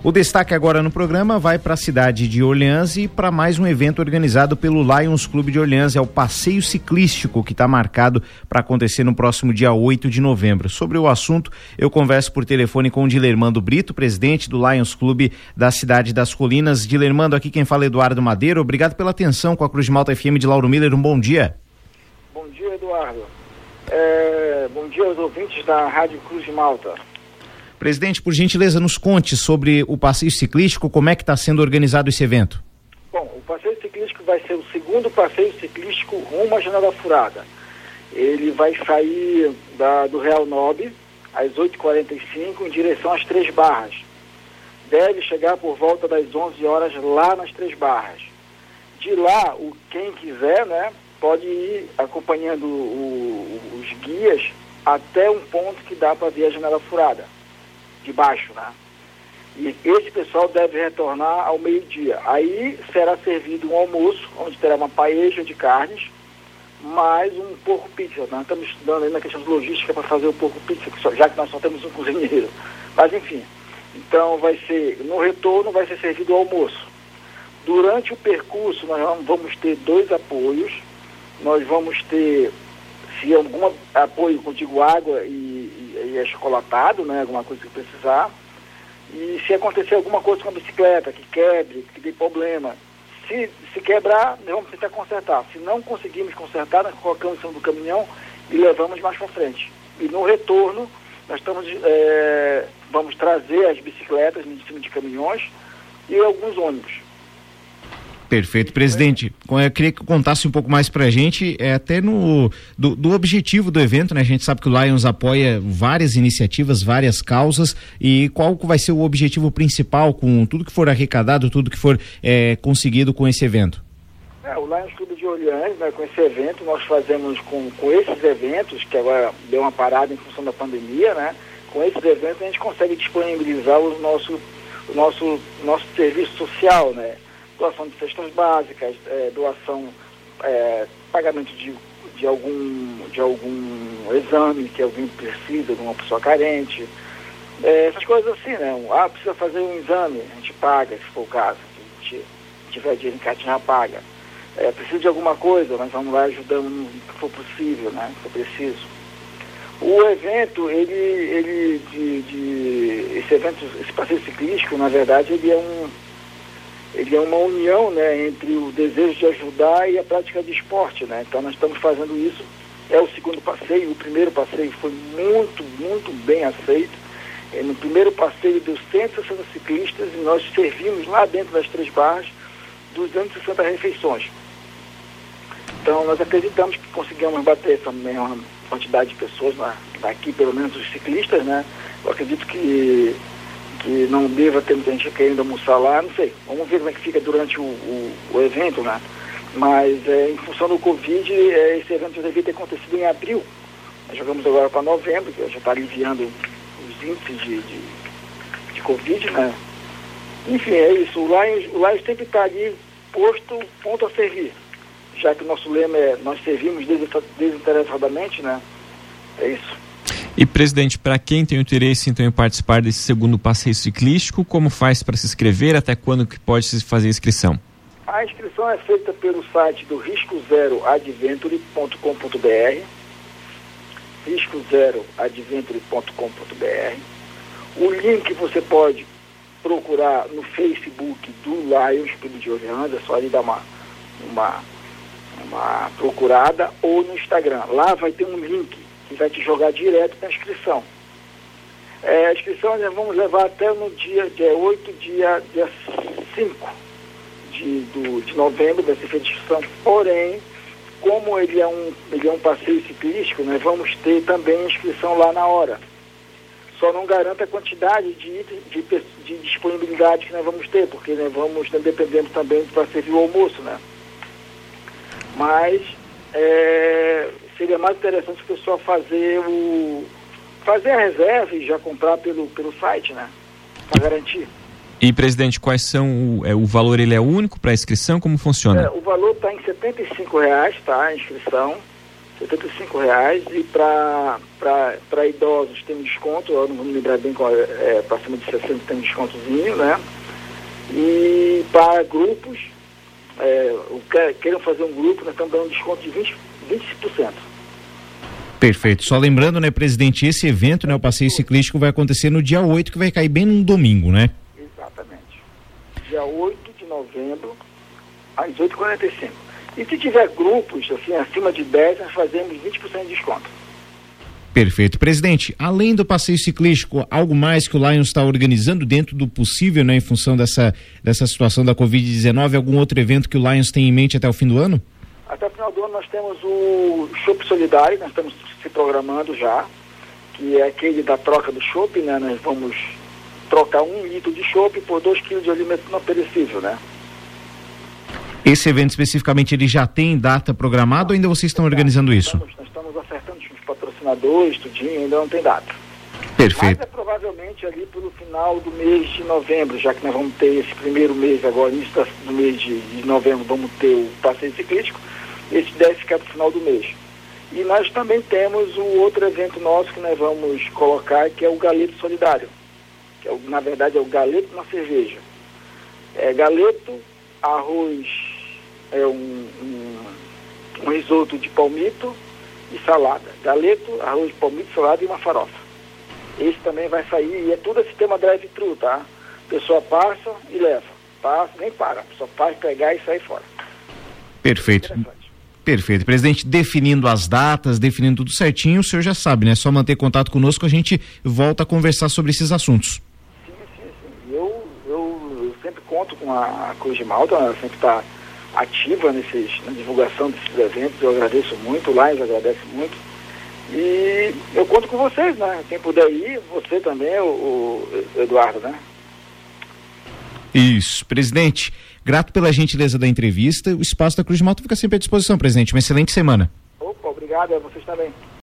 O destaque agora no programa vai para a cidade de Orleans e para mais um evento organizado pelo Lions Clube de Orleans, é o passeio ciclístico que está marcado para acontecer no próximo dia 8 de novembro. Sobre o assunto, eu converso por telefone com o Dilermando Brito, presidente do Lions Clube da cidade das Colinas. Dilermando, aqui quem fala é Eduardo Madeira, obrigado pela atenção com a Cruz de Malta FM de Lauro Miller, um bom dia. Bom dia, Eduardo. Bom dia aos ouvintes da Rádio Cruz de Malta. Presidente, por gentileza, nos conte sobre o passeio ciclístico, como é que está sendo organizado esse evento? Bom, o passeio ciclístico vai ser o segundo passeio ciclístico rumo à Janela Furada. Ele vai sair do Real Nobre às 8h45 em direção às Três Barras. Deve chegar por volta das 11 horas lá nas Três Barras. De lá, quem quiser, né, pode ir acompanhando os guias até um ponto que dá para ver a Janela Furada, de baixo, né? E esse pessoal deve retornar ao meio-dia. Aí será servido um almoço, onde terá uma paella de carnes, mais um porco pizza. Nós estamos estudando aí na questão de logística para fazer o porco pizza, já que nós só temos um cozinheiro. Mas enfim, então no retorno vai ser servido o almoço. Durante o percurso nós vamos ter 2 apoios. Nós vamos ter, se algum apoio, contigo água e é chocolatado, né, alguma coisa que precisar. E se acontecer alguma coisa com a bicicleta, que quebre, que dê problema, se quebrar, nós vamos tentar consertar. Se não conseguirmos consertar, nós colocamos em cima do caminhão e levamos mais para frente. E no retorno, nós vamos trazer as bicicletas em cima de caminhões e alguns ônibus. Perfeito, presidente. Eu queria que contasse um pouco mais pra gente, até do objetivo do evento, né? A gente sabe que o Lions apoia várias iniciativas, várias causas, e qual vai ser o objetivo principal com tudo que for arrecadado, tudo que for conseguido com esse evento? O Lions Clube de Orleans, né, com esse evento, nós fazemos com esses eventos, que agora deu uma parada em função da pandemia, né? Com esses eventos a gente consegue disponibilizar o nosso serviço social, né? Doação de cestas básicas, doação, pagamento de algum exame que alguém precisa, de uma pessoa carente, essas coisas assim, né? Precisa fazer um exame, a gente paga, se for o caso, se tiver dinheiro em caixa, já paga. Precisa de alguma coisa, nós vamos lá ajudando no que for possível, né? Se for preciso. O evento, esse passeio ciclístico, na verdade, ele é uma união, né, entre o desejo de ajudar e a prática de esporte, né? Então nós estamos fazendo isso, é o segundo passeio. O primeiro passeio foi muito, muito bem aceito. No primeiro passeio deu 160 ciclistas e nós servimos lá dentro das Três Barras 260 refeições. Então nós acreditamos que conseguimos bater essa mesma quantidade de pessoas daqui, pelo menos os ciclistas, né? Eu acredito que não deva ter muita gente querendo almoçar lá, não sei. Vamos ver como é que fica durante o evento, né? Mas em função do Covid, esse evento já devia ter acontecido em abril. Nós jogamos agora para novembro, que já está aliviando os índices de Covid, né? Enfim, é isso. O Lions sempre está ali posto, ponto a servir. Já que o nosso lema é nós servimos desinteressadamente, né? É isso. E, presidente, para quem tem interesse então em participar desse segundo passeio ciclístico, como faz para se inscrever? Até quando que pode se fazer a inscrição? A inscrição é feita pelo site do riscozeroadventure.com.br, riscozeroadventure.com.br. O link você pode procurar no Facebook do Lions Clube de Orleans, é só ali dar uma procurada, ou no Instagram. Lá vai ter um link que vai te jogar direto para a inscrição. A inscrição nós vamos levar até no dia 8, dia 5 de novembro, vai ser feita a inscrição. Porém, como ele é um passeio ciclístico, nós vamos ter também inscrição lá na hora. Só não garanta a quantidade de disponibilidade que nós vamos ter, porque nós vamos dependendo também para servir o almoço, né? Mas seria mais interessante o pessoal fazer a reserva e já comprar pelo site, né? Para garantir. E, presidente, quais são o valor? Ele é único para a inscrição? Como funciona? O valor está em R$75, tá? A inscrição. R$ 75, e para idosos tem um desconto, eu não vou me lembrar bem qual para cima de 60 tem um descontozinho, né? E para grupos, queiram fazer um grupo, nós estamos dando um desconto de 25%. Perfeito. Só lembrando, né, presidente, esse evento, né, o passeio ciclístico vai acontecer no dia 8, que vai cair bem num domingo, né? Exatamente. Dia 8 de novembro, às 8h45. E se tiver grupos, assim, acima de 10, nós fazemos 20% de desconto. Perfeito. Presidente, além do passeio ciclístico, algo mais que o Lions está organizando dentro do possível, né, em função dessa situação da Covid-19, algum outro evento que o Lions tem em mente até o fim do ano? Até o final do ano nós temos o Chopp Solidário, nós estamos se programando já, que é aquele da troca do chopp, né? Nós vamos trocar 1 litro de chopp por 2 quilos de alimento não perecível, né? Esse evento especificamente, ele já tem data programada ou ainda vocês estão organizando isso? Nós estamos acertando os patrocinadores, tudinho, ainda não tem data. Perfeito. Mas é provavelmente ali pelo final do mês de novembro, já que nós vamos ter esse primeiro mês agora, início do mês de novembro, vamos ter o passeio ciclístico, esse deve ficar para o final do mês. E nós também temos o outro evento nosso que nós vamos colocar, que é o Galeto Solidário, que na verdade é o Galeto na cerveja. Galeto, arroz, um risoto de palmito e salada. Galeto, arroz de palmito, salada e uma farofa. Esse também vai sair, e é tudo sistema drive-thru, tá? A pessoa passa e leva. Passa, nem para. A pessoa faz, pegar e sair fora. Perfeito. Perfeito. Presidente, definindo as datas, definindo tudo certinho, o senhor já sabe, né? É só manter contato conosco, a gente volta a conversar sobre esses assuntos. Sim. Eu sempre conto com a Cruz de Malta, ela sempre está ativa na divulgação desses eventos, eu agradeço muito, o Lions agradece muito. E eu conto com vocês, né? Quem puder ir, você também, o Eduardo, né? Isso. Presidente, grato pela gentileza da entrevista. O espaço da Cruz de Malta fica sempre à disposição, presidente. Uma excelente semana. Opa, obrigado. A vocês também.